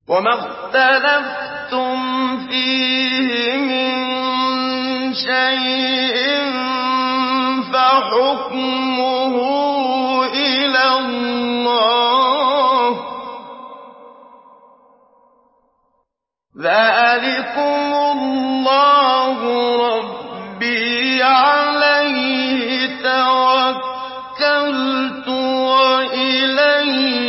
وَمَا اخْتَلَفْتُمْ فِيهِ مِن شَيْءٍ فَحُكْمُهُ إِلَى اللَّهِ ۚ ذَٰلِكُمُ اللَّهُ رَبِّي عَلَيْهِ تَوَكَّلْتُ وَإِلَيْهِ